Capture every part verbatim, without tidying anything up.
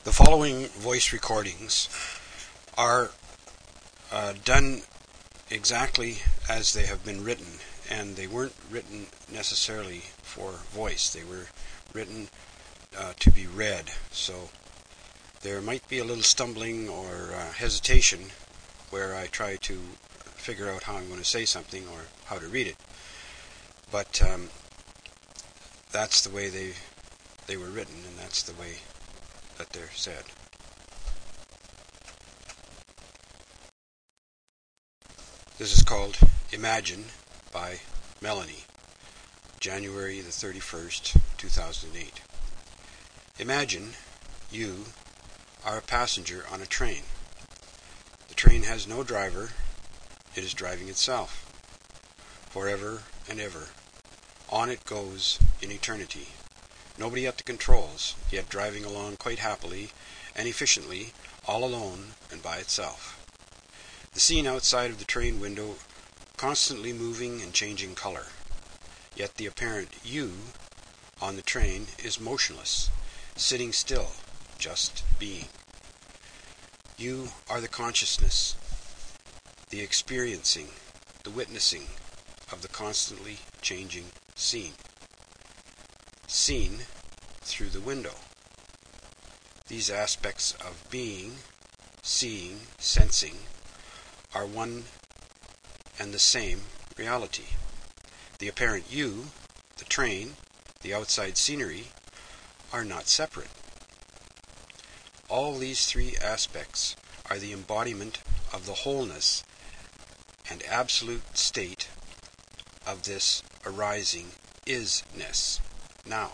The following voice recordings are uh, done exactly as they have been written, and they weren't written necessarily for voice. They were written uh, to be read, so there might be a little stumbling or uh, hesitation where I try to figure out how I'm going to say something or how to read it. But um, that's the way they they were written, and that's the way that they're said. This is called Imagine by Melanie, January the thirty-first, two thousand eight. Imagine you are a passenger on a train. The train has no driver. It is driving itself. Forever and ever. On it goes in eternity. Nobody at the controls, yet driving along quite happily and efficiently, all alone and by itself. The scene outside of the train window constantly moving and changing color. Yet the apparent you on the train is motionless, sitting still, just being. You are the consciousness, the experiencing, the witnessing of the constantly changing scene. Seen through the window. These aspects of being, seeing, sensing are one and the same reality. The apparent you, the train, the outside scenery are not separate. All these three aspects are the embodiment of the wholeness and absolute state of this arising isness. Now,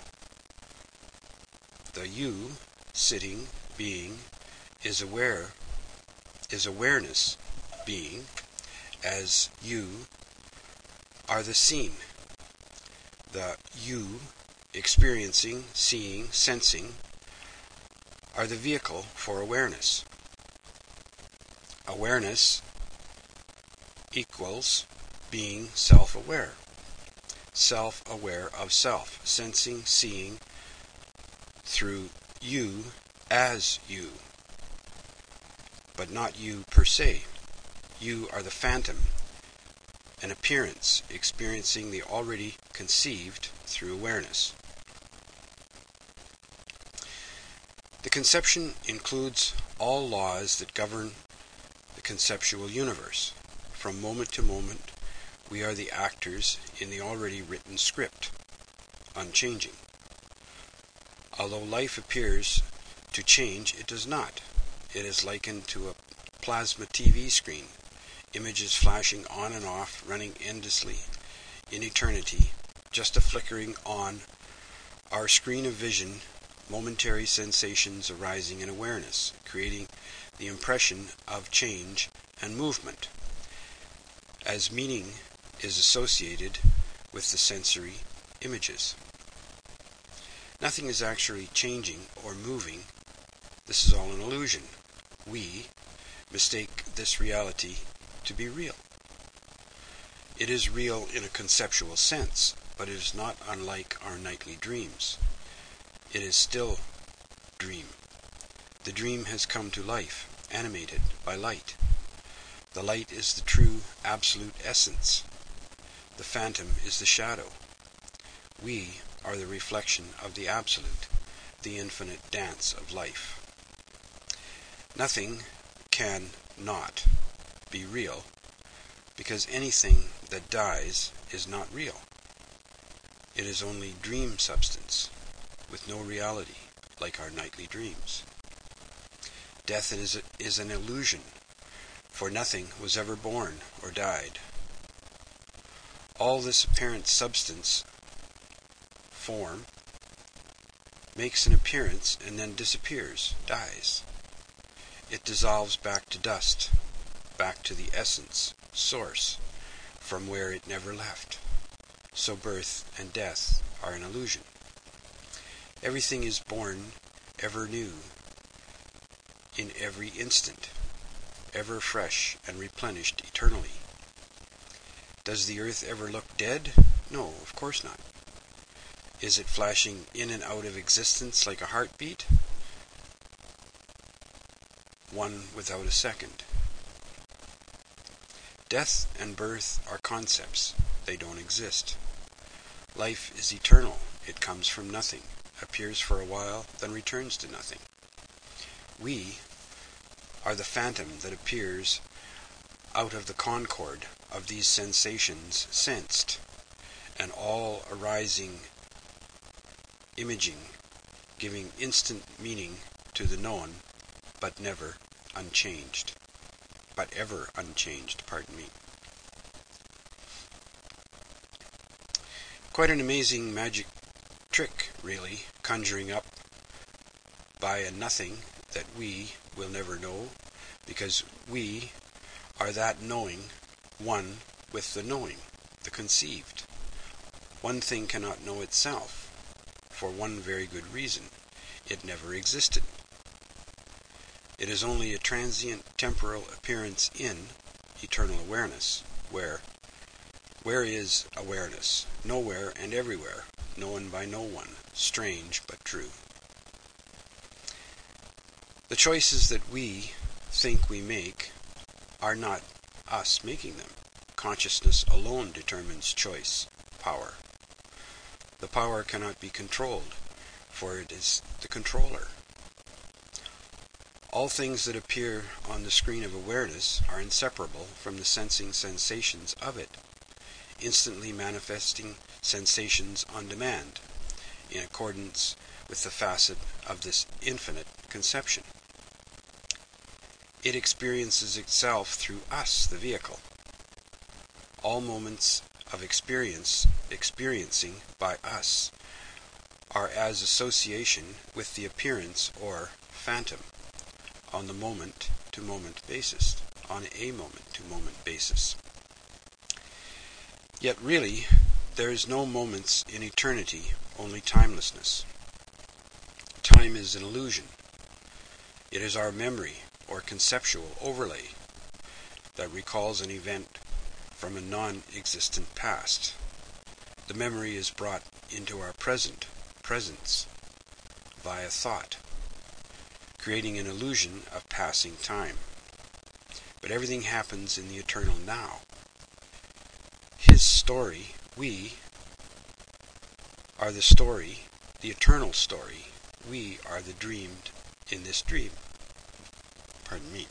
the you, sitting, being, is aware, is awareness, being, as you are the seen. The you, experiencing, seeing, sensing, are the vehicle for awareness. Awareness equals being self-aware. Self-aware of self, sensing, seeing through you as you, but not you per se. You are the phantom, an appearance experiencing the already conceived through awareness. The conception includes all laws that govern the conceptual universe. From moment to moment, we are the actors in the already written script, unchanging. Although life appears to change, it does not. It is likened to a plasma T V screen, images flashing on and off, running endlessly in eternity, just a flickering on our screen of vision, momentary sensations arising in awareness, creating the impression of change and movement, as meaning is associated with the sensory images. Nothing is actually changing or moving. This is all an illusion. We mistake this reality to be real. It is real in a conceptual sense, but it is not unlike our nightly dreams. It is still dream. The dream has come to life, animated by light. The light is the true, absolute essence. The phantom is the shadow. We are the reflection of the absolute, the infinite dance of life. Nothing can not be real, because anything that dies is not real. It is only dream substance, with no reality, like our nightly dreams. Death is, a, is an illusion, for nothing was ever born or died. All this apparent substance, form, makes an appearance and then disappears, dies. It dissolves back to dust, back to the essence, source, from where it never left. So birth and death are an illusion. Everything is born ever new, in every instant, ever fresh and replenished eternally. Does the earth ever look dead? No, of course not. Is it flashing in and out of existence like a heartbeat? one without a second. Death and birth are concepts. They don't exist. Life is eternal. It comes from nothing, appears for a while, then returns to nothing. We are the phantom that appears out of the concord of these sensations sensed, and all arising imaging, giving instant meaning to the known, but never unchanged. But ever unchanged, pardon me. Quite an amazing magic trick, really, conjuring up by a nothing that we will never know, because we are that knowing, one with the knowing, the conceived. One thing cannot know itself, for one very good reason: it never existed. It is only a transient temporal appearance in eternal awareness, where where is awareness? Nowhere and everywhere, known by no one, strange but true. The choices that we think we make are not us making them. Consciousness alone determines choice, power. The power cannot be controlled, for it is the controller. All things that appear on the screen of awareness are inseparable from the sensing sensations of it, instantly manifesting sensations on demand, in accordance with the facet of this infinite conception. It experiences itself through us, the vehicle. All moments of experience, experiencing by us, are as association with the appearance or phantom on the moment-to-moment basis, on a moment-to-moment basis. Yet really, there is no moments in eternity, only timelessness. Time is an illusion. It is our memory or conceptual overlay that recalls an event from a non-existent past. The memory is brought into our present, presence, via thought, creating an illusion of passing time. But everything happens in the eternal now. His story, we, are the story, the eternal story. We are the dreamed in this dream. Pardon me.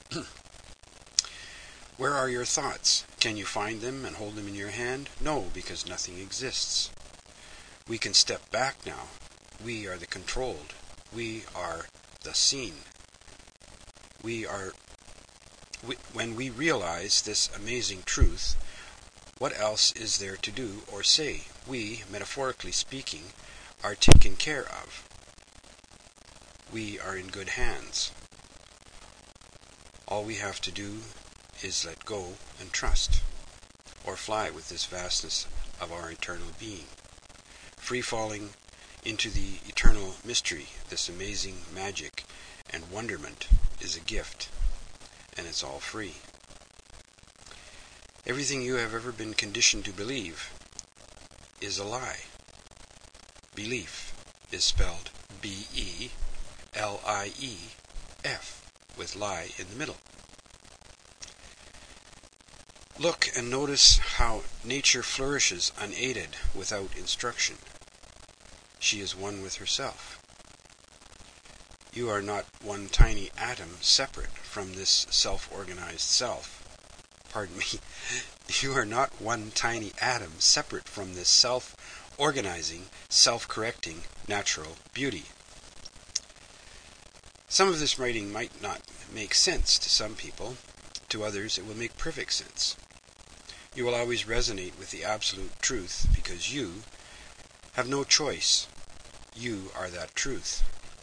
Where are your thoughts? Can you find them and hold them in your hand? No, because nothing exists. We can step back now. We are the controlled. We are the seen. We are. We, when we realize this amazing truth, what else is there to do or say? We, metaphorically speaking, are taken care of. We are in good hands. All we have to do is let go and trust, or fly with this vastness of our eternal being, free-falling into the eternal mystery. This amazing magic and wonderment is a gift, and it's all free. Everything you have ever been conditioned to believe is a lie. Belief is spelled B E L I E F, with lie in the middle. Look and notice how nature flourishes unaided, without instruction. She is one with herself. You are not one tiny atom separate from this self-organized self. Pardon me. You are not one tiny atom separate from this self-organizing, self-correcting, natural beauty. Some of this writing might not make sense to some people. To others it will make perfect sense. You will always resonate with the absolute truth because you have no choice. You are that truth.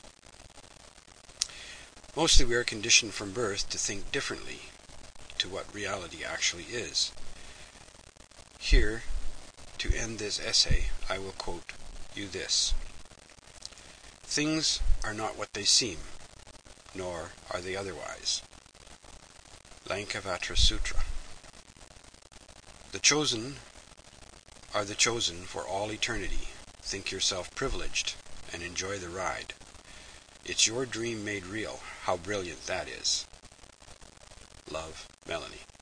Mostly we are conditioned from birth to think differently to what reality actually is. Here, to end this essay, I will quote you this. Things are not what they seem, nor are they otherwise. Lankavatara Sutra. The chosen are the chosen for all eternity. Think yourself privileged and enjoy the ride. It's your dream made real. How brilliant that is. Love, Melanie.